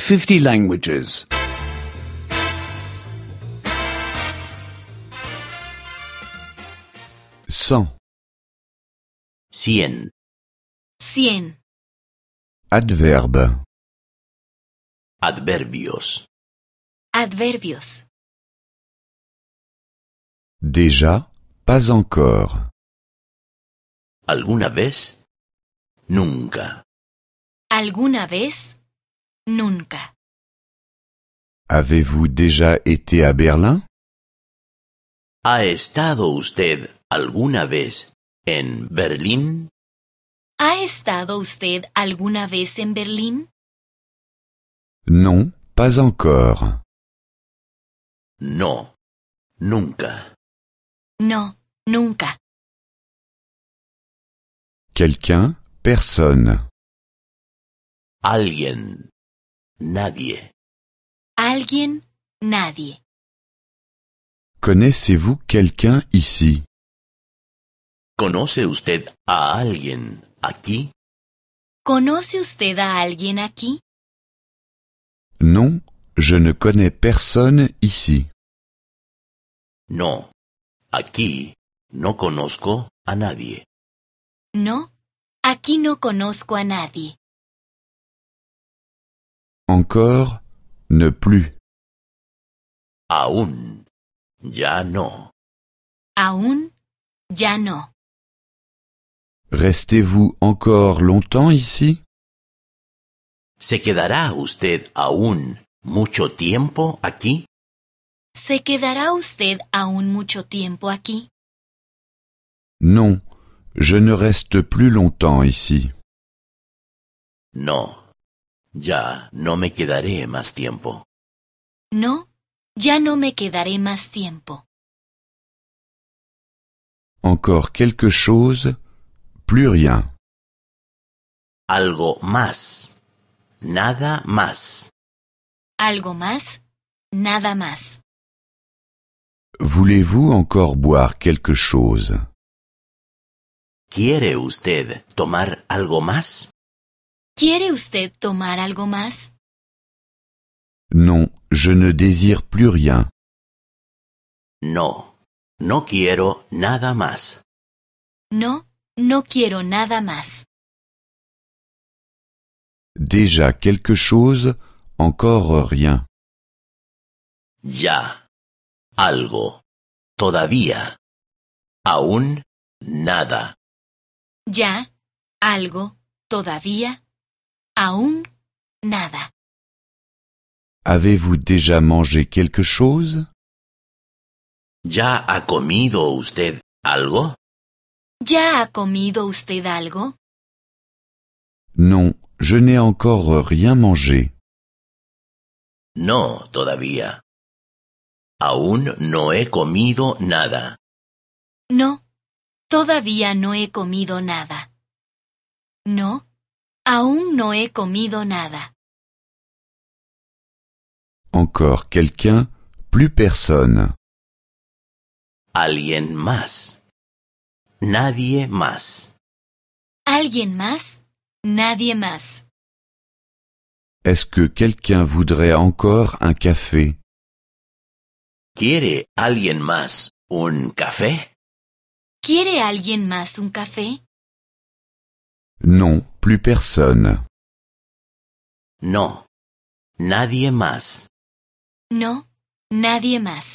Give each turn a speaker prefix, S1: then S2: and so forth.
S1: 50 languages.
S2: 100.
S3: 100.
S4: 100.
S2: Adverbe.
S3: Adverbios.
S4: Adverbios.
S2: Déjà, pas encore.
S3: ¿Alguna vez? Nunca.
S4: ¿Alguna vez? Nunca.
S2: Avez-vous déjà été à Berlin?
S3: ¿Ha estado usted alguna vez en Berlín?
S4: ¿Ha estado usted alguna vez en Berlín?
S2: Non, pas encore.
S3: No. Nunca.
S4: No, nunca.
S2: Quelqu'un, personne.
S3: Alguien. Nadie.
S4: ¿Alguien? Nadie.
S2: Connaissez-vous quelqu'un ici?
S3: ¿Conoce usted a alguien aquí?
S4: ¿Conoce usted a alguien aquí?
S2: Non, je ne connais personne ici.
S3: No. Aquí no conozco a nadie.
S4: No, aquí no conozco a nadie.
S2: Encore, ne plus.
S3: Aún. Ya no.
S4: Aún, ya no.
S2: Restez-vous encore longtemps ici?
S3: ¿Se quedará usted aún mucho tiempo aquí?
S4: ¿Se quedará usted aún mucho tiempo aquí?
S2: Non, je ne reste plus longtemps ici.
S3: No. Ya no me quedaré más tiempo.
S4: No, ya no me quedaré más tiempo.
S2: Encore quelque chose, plus rien.
S3: Algo más. Nada más.
S4: ¿Algo más? Nada más.
S2: Voulez-vous encore boire quelque chose?
S3: ¿Quiere usted tomar algo más?
S4: ¿Quiere usted tomar algo más?
S2: Non, je ne désire plus rien.
S3: No. No quiero nada más.
S4: No, no quiero nada más.
S2: Déjà quelque chose, encore rien.
S3: Ya. Algo. Todavía. Aún nada.
S4: Ya, algo, todavía, aún, nada.
S2: Avez-vous déjà mangé quelque chose?
S3: ¿Ya ha comido usted algo?
S4: ¿Ya ha comido usted algo?
S2: Non, je n'ai encore rien mangé.
S3: No, todavía. Aún no he comido nada.
S4: No, todavía no he comido nada. No, aún no he comido nada.
S2: Encore quelqu'un, plus personne.
S3: Alguien más. Nadie más.
S4: ¿Alguien más? Nadie más.
S2: Est-ce que quelqu'un voudrait encore un café?
S3: ¿Quiere alguien más un café?
S4: ¿Quiere alguien más un café?
S2: Non, plus personne.
S3: No. Nadie más.
S4: No, nadie más.